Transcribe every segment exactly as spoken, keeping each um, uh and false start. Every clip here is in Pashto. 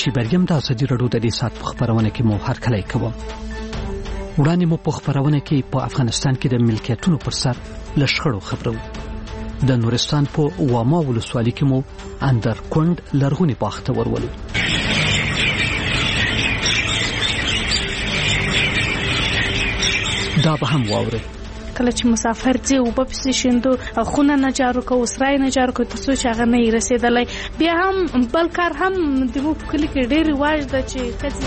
شیبریم د ازادي راډیو د دې ساعت په خبرونه کې مو هرکلی کوم. وړاندې مو په خبرونه کې په افغانستان کې د ملکیتونو پر سر له شخړو خبرو. د نورستان په واما ولسوالۍ کې مو اندر کند لرغونی باغ ته ورولو. دا به هم واورئ. کله چې مسافر ځي او په پسې شیندو خونه نه جارو کوو، سرای نه جارو کوو، تر څو چې هغه نه رسېدلی. بیا هم بل کار هم د موږ په کلي کې ډېر رواج ده چې ښځې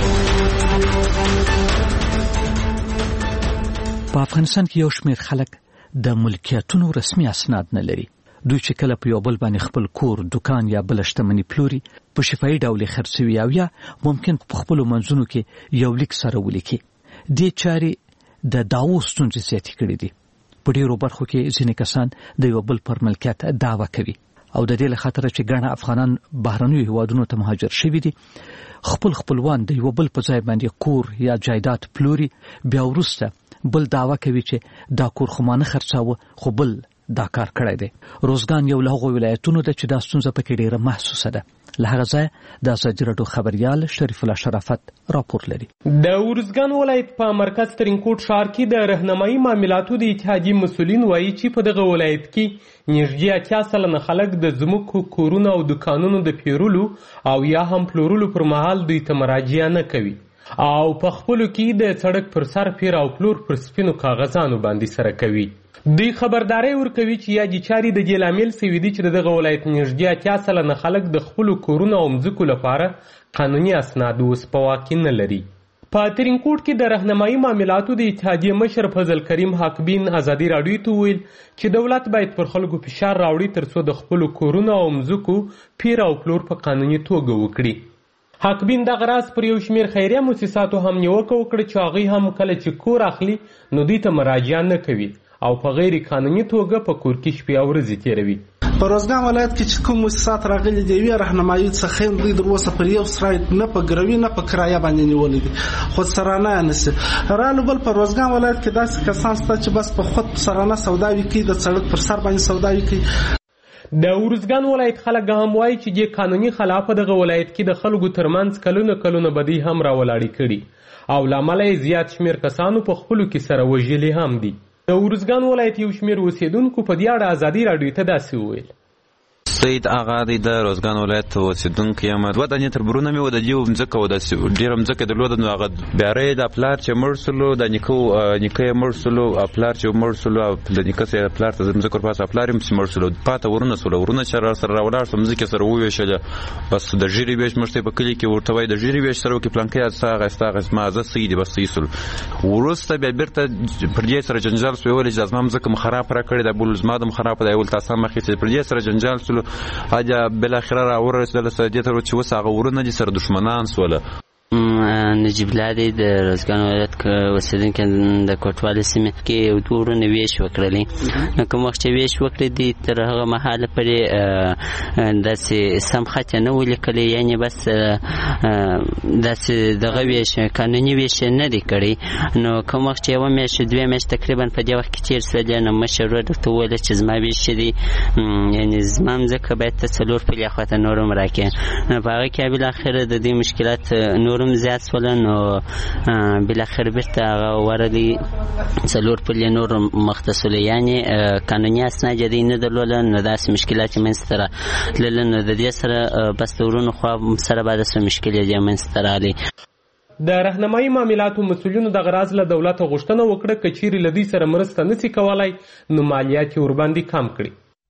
په افغانستان کې یو شمېر خلک د ملکیتونو رسمي اسناد نه لري. دوی چې کله په یو بل باندې خپل کور، دکان یا بل شتمني پلوري په شفاهي ډول یې خرڅوي او یا ممکن په خپلو منځونو کې یو لیک سره ولیکي. دې چارې د دعوو ستونزې زیاتې کړې دي. په ډېرو برخو کې ځینې کسان د یو بل پر ملکیت دعوه کوي او د دې له خاطره چې ګڼه افغانان بهرنیو هیوادونو ته مهاجر شوي دي، خپل خپلوان د یو بل په ځای باندې کور یا جایداد پلوري، بیا وروسته بل دعوه کوي چې دا کور خو ما نه خرڅاوه خو بل دا کار کړی دی. روزګان یو له هغو ولایتونو ده چې دا ستونزه پکې ډېره محسوسه ده. له هغه ځایه د ازادي راډیو خبریال شریف الله شرافت راپور لري. د ارزګان ولایت په مرکز ترینکوټ ښار کې د راهنمایي معاملاتو د اتحادیې مسؤلین وایي چې په دغه ولایت کې نږدې اتیا سلنه خلک د ځمکو، کورونو او دکانونو د پیرلو او یا هم پلورلو پر مهال دوی ته مراجعه نه کوي او په خپلو کې د سړک پر سر پیر او پلور پر سپینو کاغذانو باندې سره کوي. دوی خبرداري ورکوي چې یادې چارې د دې لامل سوي دي چې د دغه ولایت نږدې اتیا سلنه خلک د خپلو کورونو او مځکو لپاره قانوني اسناد اوس په واک نه لري. په ترینکوټ کې د راهنمایي معاملاتو د اتحادیې مشر فضل کریم حقبین ازادي راډیو ته وویل چې دولت باید پر خلکو فشار راوړي تر څو د خپلو کورونو او مځکو پیر او پلور په قانوني توګه وکړي. حقبین دغه راز پر یو شمېر خیریه مؤسساتو هم نیوکه وکړه چې هغوی هم کله چې کور اخلي نو دوی ته مراجعه نه کوي او په غیر قانوني توګه په کور کې شپې او ورځې تېروي. په روزګان ولایت کې چې کوم مؤسسات راغلي د یوې راهنمایي څخه دوی تر اوسه پر یو سرای نه په ګروي نه په کرایه باندې نیولي دي، خودسرانه نشي رالو. بل په روزګان ولایت کې داسې کسان شته چې بس په خود سرانه سوداوي کوي، د سړک پر سر باندې سوداوي کوي. د ارزګان ولایت خلک هم وایي چې د قانوني خلاف دغه ولایت کې د خلکو ترمنځ کلونه کلونه بدی هم راولاړې کړي او له امله یې زیات شمېر کسانو په خپلو کې سره وژلي هم دي. د ارزګان ولایت یو شمېر اوسېدونکو په دې اړه ازادي راډیو ته داسې وویل. سید آغا دی د روزګان ولایت اوسېدونکی یم. دوه دانې تربرونه مې وه، د دې مځکه وه، داسې ډېره مځکه یې درلوده. نو هغه بیاره یې د پلار چې مړ سولو، د نیکه نیکه یې مړ سولو، پلار چې مړ سولو، د نیکه یې پلار ته مځکه ورپاسه پلار یې مړ سولو، پاته ورونه سوله. ورونه چې راسره راولاړ سوه مځکې سره وویشله. بس د ژیرې ویش موږ ته په کلي کې ورته وایي د ژیرې ویش سره وکړي پلانکی ستا اخیسته اخیست ما زه صحیح دي بس صحیح سولو. وروسته بیا بېرته پر دې سره جنجال سو، ویل چې زما مځکه مو خراب راکړې ده، بل زما د م خراب ده، ول تاسو هم اخیستې. پر دې سره جنجال سولو. اجا بالاخره را ورسېدله سعودي ته چې اوس هغه ورونه دي سره دښمنان سوله. نجیب الله دی د روزګان ولایت اوسېدونکی د کوټوالی سیمې کې یو دوه ورونه ویش وکړلې. نو کوم وخت چې ویش وکړې دي تر هغه مهاله پورې داسې سم خط یې نه و لیکلی، یعنې بس داسې دغه ویش قانوني ویش یې نه دی کړی. نو کوم وخت چې یوه میاشت دوې میاشت تقریبا په دې وخت کې تېر شولې، نو مشر ورور ورته وویله چې زما ویش چې دی یعنې زما مځکه باید ته څلور پلې خواته نور هم راکړې. نو په هغه کې بالاخره د دې مشکلات نورم زیات سوله. نو بالاخره بیرته هغه ورغلي څلور پلې نور مخته سوله، یعنې قانوني اسناد یې نه درلوده. نو داسې مشکلات یې منځته راتلله. نو د دې سره بس د ورونو خوا سره به داسې مشکلات یې منځته راغلي. د راهنمایي معاملاتو مسؤلینو دغه راز له دولته غوښتنه وکړه که چیرې له دوی سره مرسته نشي کولی نو مالیات یې ورباندې کم کړي.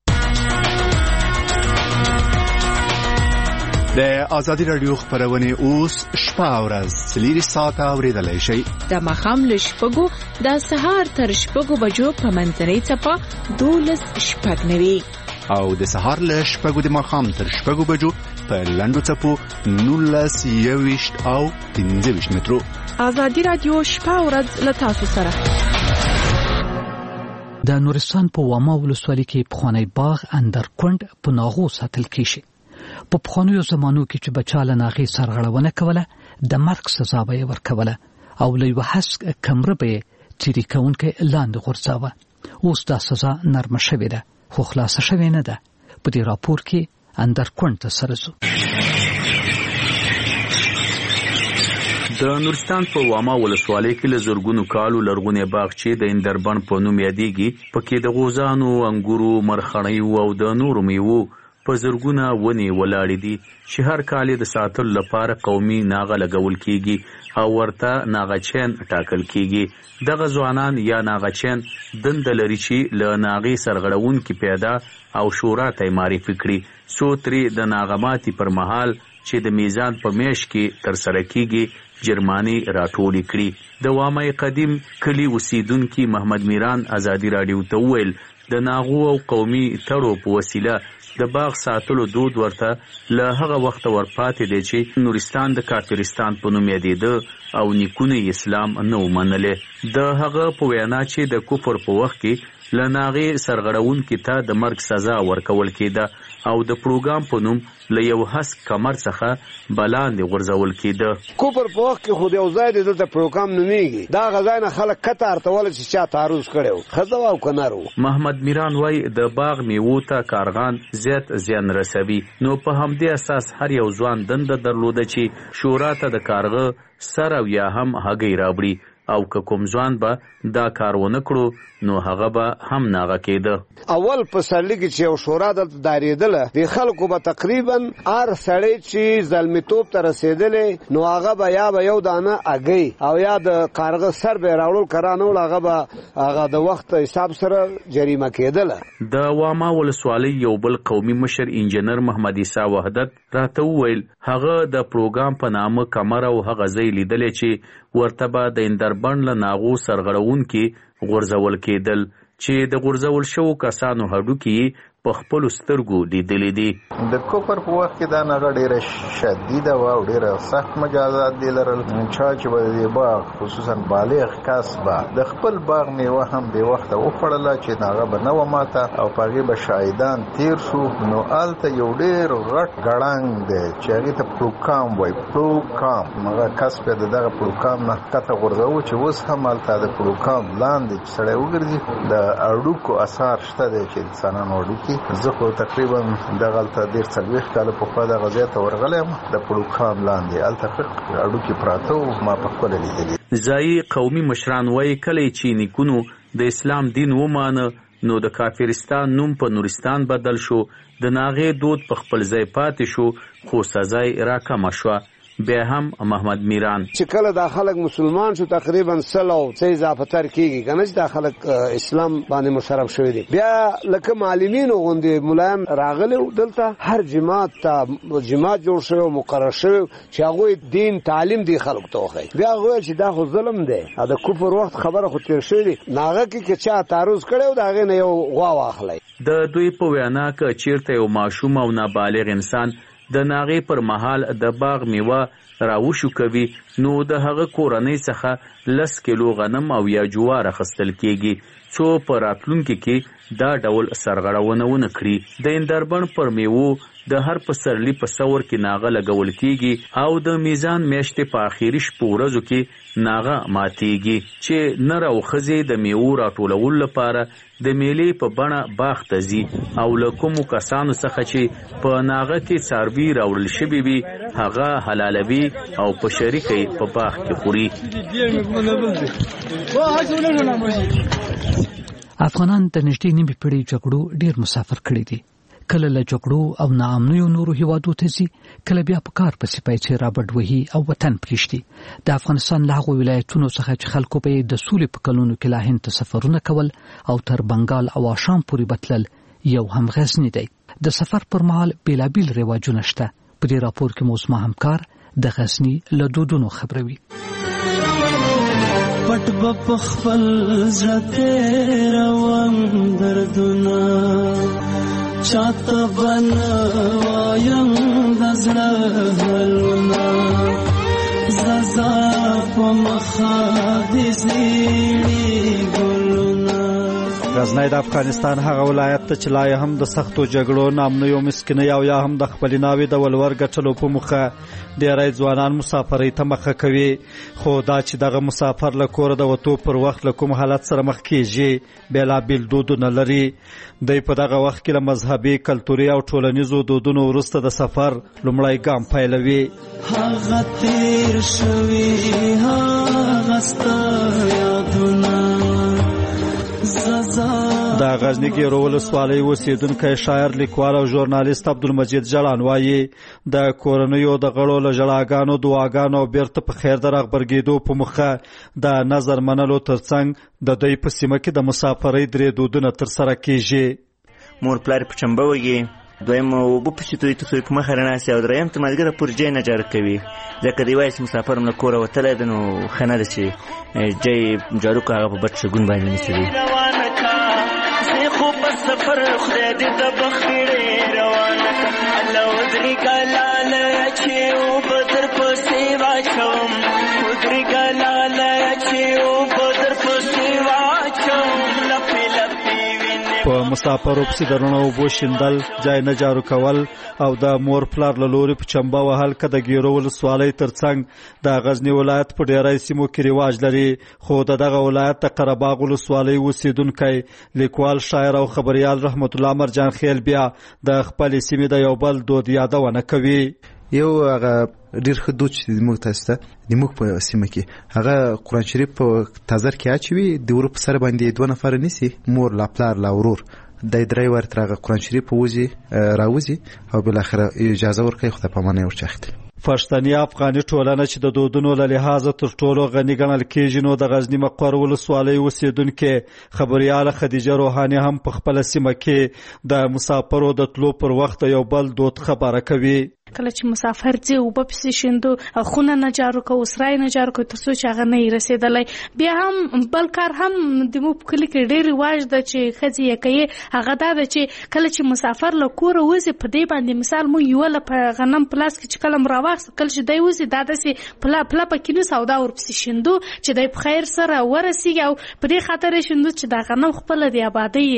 د ازادي راډیو خبرونه اوس شپه او ورځ څلور ساعته اورېدلی شئ. د ماښام له شپږو د سهار تر شپږو بجو په منځنۍ څپه دولس شپږ نوي او د سهار له شپږو د ماښام تر شپږو بجو په لنډو څپو نولس یوویشت او پنځه ویشت مترو. ازادي راډیو شپه او ورځ له تاسو سره. د نورستان په واما ولسوالۍ کې پخوانی باغ اندر کند په ناغو ساتل کیږي. په پخوانیو زمانو کې چې بچا له ناغې سرغړونه کوله د مرګ سزا به یې ورکوله او له یوه هسک کمره به یې تېري کوونکی لاندې غورځاوه. اوس دا سزا نرمه شوې ده خو خلاصه شوې نه ده. په دې راپور کې اندر کند ته سره ځو. د نورستان په واما ولسوالۍ کې له زرګونو کالو لرغونی باغ چې د اندربن په نوم یادېږي پکې د غوزانو، انګورو، مرخڼیو او د نورو میوو په زرګونه ونې ولاړې دي چې هر کال د ساتلو لپاره قومي ناغه لګول کیږي او ورته ناغچین ټاکل کیږي. دغه ځوانان یا ناغچین دنده لري چې له ناغې سرغړونکي پیدا او شورا ته معرفي کړي څو ترې د ناغماتي پر مهال چې د میزان په میش کې ترسره کیږي جرماني راټولې کړي. د وامای قدیم کلی اوسیدونکي محمد میران ازادي راډیو ته وویل د ناغو او قومي تړو په وسیله د باغ ساتلو دود ورته له هغه وخت ورپاتې دی چې نورستان د کافرستان په نوم یادېده او نیکونه اسلام نه ومنلې. د هغه په وینا چې د کفر په وخت کې له ناغې سرغړونکي ته د مرګ سزا ورکول کېده او د پروګرام په نوم له یو هسک کمر څخه بلاندې غورځول کېده. کفر په وخت کې خو د یو ځای دی دلته پروګرام نومیږي دا غځای نه خلک کته ارتول چې چا تعرض کړی و ښځه او که نر و. محمد میران وایي د باغ میوو ته کارغان زیات زیان رسوي نو په همدې اساس هر یو ځوان دنده درلوده چې شورا ته د کارغه سر او یا هم هګۍ راوړي او که کوم ځوان به دا کار ونه کړو نو هغه به هم ناغه کېده. اول په سرلی کې چې یو شورا دلته دارېدله د خلکو به تقریبا هر سړی چې زلمیتوب ته رسېدلی نو هغه به یا به یو دانه هګۍ او یا د کارغه سر به یې راوړل که رانهول هغه به هغه د وخت حساب سره جریمه کېدله. د واما ولسوالۍ یو بل قومي مشر انجینر محمد عیسی وحدت راته وویل هغه د پروګرام په نامه کمر او هغه ځای لیدلی چې ورته به د اندربن له ناغو سرغړونکي غورځول کېدل چې د غورځول شوو کسانو هډوکي په خپلو سترګو لیدلي دي. د کفر په وخت کې دا ناغه ډېره شدیده وه او ډېره سخت مجازات دي لرل. چا چې به د باغ خصوصا بالغ کس به د خپل باغ میوه هم بې وخته وخوړله چې ناغه به نه وه ماته او په هغې به شاهدان تیر شو نو هلته یو ډېر غټ ګړنګ دی چې هغې ته پروکام وایي. پروکام هغه کس بیا د دغه پروکام نه ښکته غورځوو چې اوس هم هلته د پروکام لاندې چې سړی وګرځي د هډوکو اثار شته دی چې انسانانو هډوکي. زه خو تقریبا دغلته ډېر څلوېښت کاله پخوا دغه ځای ته ورغلی یم د پروګرام لاندې هلته ښه هډوکي پراته وو ما پخپله لیدلي. ځایي قومي مشران وایي کله چې نیکونو د اسلام دین ومانه نو د کافرستان نوم په نورستان بدل شو د ناغې دود په خپل ځای پاتې شو خو سزا یې راکمه شوه. بیا هم محمد میران چې کله دا خلک مسلمان شو تقریبا سل او څه اضافه تر کېږي که نه چې دا خلک اسلام باندې مشرف شوي دي بیا لکه معلمینو غوندې ملایان راغلي دلته هر جماعت ته جماعت جوړ شوی او مقرر شوی چې هغوی دین تعلیم دی خلکو ته وښیي. بیا هغه ویل چې دا خو ظلم دی د کفر وخت خبره خو تېر شوی دی ناغه کې که چا تعرض کړی و د هغې نه یو غوا واخلی. د دوی په وینا که چیرته یو ماشوم او نابالغ انسان د ناغې پر مهال د باغ میوه راوشو کوي نو د هغه کورنۍ څخه لس کیلو غنم او یا جوار اخیستل کیږي څو په راتلونکي کې دا ډول سرغړونه ونه کړي. د اندربن پر میوو د هر پسرلی په ثور کې ناغه لګول کیږي او د میزان میاشتې په اخیری شپو ورځو کې ناغه ماتیږي چې نر او ښځې د میوو راټولولو لپاره د میلې په بڼه باغ ته ځي او له کومو کسانو څخه چې په ناغه کې څاروي راوړل شوي وي هغه حلالوي او په شریکه یې په باغ کې خوري. افغانان د نږدې نیمې پېړۍ جګړو ډېر مسافر کړي دي. کله له جګړو او ناامنیو نورو هیوادو ته ځي کله بیا په کار پسې پیسې رابډ وهي او وطن پرېږدي. د افغانستان له هغو ولایتونو څخه چې خلکو به یې د سولې په کلونو کې لا هند ته سفرونه کول او تر بنګال او آشام پورې بتلل یو هم غزني دی. د سفر پر مهال بېلابېل رواجونه شته. په دې راپور کې مو زما همکار د غزني له دودونو خبروي. پټ په خپل زړه تېروم دردونه چاته بنوایم د زړه حلونه زازا په مخه دې زیړي ګلونه غزنی د افغانستان هغه ولایت ته چې لا هم د سختو جګړو نامنیو مسکینۍ او یا هم د خپلې ناوې د ولور ګټلو په موخه ډېری ځوانان مسافرۍ ته مخه کوي، خو دا چې دغه مسافر له کوره د وتو پر وخت له کوم حالت سره مخ کېږي بېلابېل دودونه لري. دی په دغه وخت کې له مذهبي، کلتوري او ټولنیزو دودونو وروسته د سفر لومړی ګام پیلوي. هغه تیر شوي هغه ستا یادونه د غزني ګیرو ولسوالۍ اوسېدونکی شاعر، لیکوال او ژورنالیست عبدالمجید جلان وایي د کورنیو د غړو له ژړاګانو، دعاګانو او بیرته په خیر د رغبرګېدو په موخه د نظر منلو ترڅنګ د دوی په سیمه کې د مسافرۍ درې دودونه ترسره کېږي. مور پلار په چمبه وږي، دویم اوبه پسې توی ته څوک مخه راناسي او دریم ته ملګری پورې جای نه جارو کوي، ځکه دی وایي چې مسافر هم له کوره وتلی دی نو ښه نه ده چې جای جارو کړو هغه په بد شګون باندې نیسي. خو په سفر خدای دې د بخیړې روانه کړه، الله ودرېږه لاله چې اوبه در پسې واچوم، ودرېږه لاله چې اوبه در پسې واچوم، لپې لپې وینې په مسافرو پسې د رڼو اوبو شیندل، جای نه جارو کول او د مور پلار له لوري په چمبه وهل که د ګیرو ولسوالۍ ترڅنګ د غزني ولایت په ډېری سیمو کې رواج لري، خو د دغه ولایت د قرهباغ ولسوالۍ اوسېدونکی لیکوال، شاعر او خبریال رحمت الله مرجان خیل بیا د خپلې سیمې د یو بل دود یادونه کوي. یو هغه ډېر ښه دود چې زموږ تاسو ته د موږ په سیمه کې هغه قرآن شریف په تازر کې اچوي، د ورو په سر باندې دوه نفره نیسي، مور لا پلار لا ورور، د درې ور تر هغه قرآن شریف وځي راوځي او بالاخره اجازه ورکوي خدای پامانه ورچخت. پښتني افغاني ټولنه چې د دودونو له لحاظه تر ټولو غني ګڼل کېږي، نو د غزني مقر ولسوالۍ اوسېدونکې خبریاله خدیجه روحاني هم په خپله سیمه کې د مسافرو د تلو پر وخت یو بل دود خبره کوي. کله چې مسافر ځي اوبه پسې شیندو، خونه نه جارو کوو، سرای نه جارو کوو تر څو چې هغه نه یې رسېدلی. بیا هم بل کار هم زموږ په کلي کې ډېر رواج ده چې ښځې یې کوي، هغه دا ده چې کله چې مسافر له کوره وځي په دې باندې مثال مو یوله په غنم په لاس کې چې کله م راواخیست، کله چې دی وځي دا داسې پله پله په کینو سودا ورپسې شیندو چې دی په خیر سره ورسېږي، او په دې خاطر یې شیندو چې دا غنم خپله د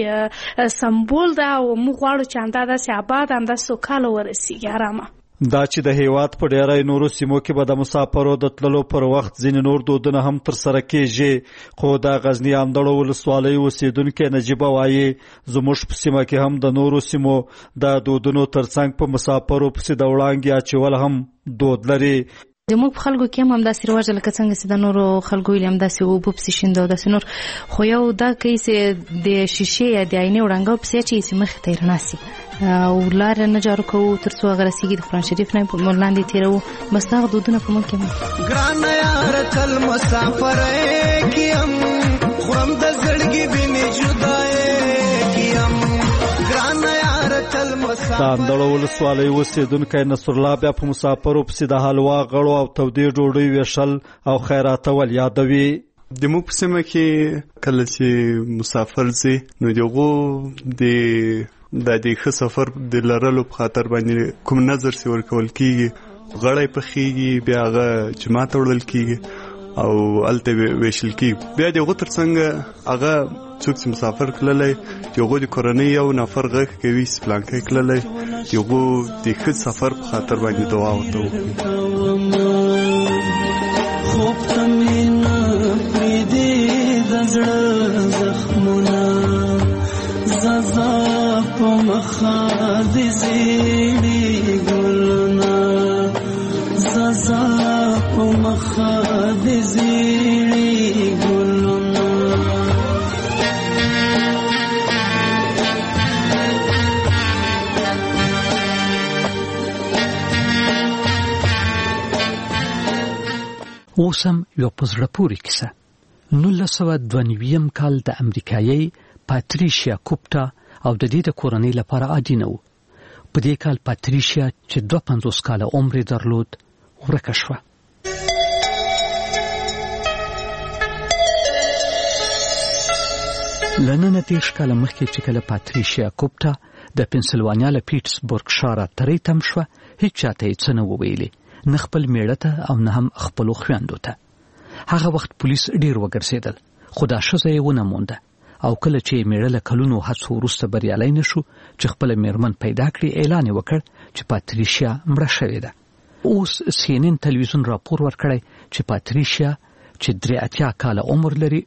ابادۍ سمبول ده او موږ غواړو چې همدا داسې اباد، همداسې سوکاله ورسېږي ارامه. دا چې د هیواد په ډېری نورو سیمو کې به د مسافرو د تللو پر وخت ځینې نور دودونه هم ترسره کېږي، خو د غزني اندړو ولسوالۍ اوسېدونکی نجیبه وایي زموږ په سیمه کې هم د نورو سیمو د دودونو ترڅنګ په مسافرو پسې د وړانګې اچول هم دود لري. زموږ په خلکو کې هم همداسې رواج لکه څنګه چې د نورو خلکو ویلي همداسې اوبه پسې شیندو او داسې نور، خو یو دا کوي چې د شیشې یا د آینې وړانګه پسې اچوي چې مخې ته یې رڼا سي او لاره نه جارو کوو تر څو هغه رسېږي، د قرآن شریف نه یې لاندې تېروو، بس دغه دودونه په موږ کې هم. ګرانه یاره تل مسافرۍ کې یم، خورم د زړګي وینې جدایۍ کې یم، ګرانه یاره تل مسافرۍ. د اندړو ولسوالۍ اوسېدونکی نصرالله بیا په مسافرو پسې د حلوا، غړو او تودې ډوډۍ ویشل او خیراتول یادوي. د موږ په سیمه کې کله چې مسافر ځي نو د هغو د د دې ښه سفر د لرلو په خاطر باندې کوم نظر سي ورکول کېږي، غړی پخېږي، بیا هغه جماعت وړل کېږي او هلته ویشل کېږي. بیا د هغو تر څنګ هغه څوک چې مسافر تللی د هغو د کورنۍ یو نفر غږ کوي چې فلانکی تللی، د هغو د ښه سفر په خاطر باندې دعا ورته وکړي. خوب ته مې نه پرېږدې د زړه زخمونه، زازا په مخه د زیړې ګلونه، زازا په مخه د زیړې ګلونه. اوس هم یو په زړه پورې کیسه. نولس سوه دوه نوي کال د امریکایي پاتریشیا کوپټا او د دې د کورنۍ لپاره عادي نه و. په دې کال پاتریشیا چې دوه پنځوس کاله عمر درلود ورکه شوه. لننه دېرش کاله مخکې چې کله پاتریشیا کوپټا د پنسلوانیا له پیټسبورګ ښاره ترې تم شوه، هیڅ چاته یې څه نه وویلې، نه خپل میړه ته او نه هم خپلو خویندو ته. هغه وخت پولیس ډېر وګرځېدل، خو دا ښځه یې ونه مونده او کله چې میړه له کلونو هڅو وروسته بریالی نشو چې خپل میرمن پیدا کړي اعلان وکړ چې پاتریشیا مړه شوې ده. اوس سی ان ان تلویزیون راپور ورکړی چې پاتریشیا چې درې اتیا کاله عمر لري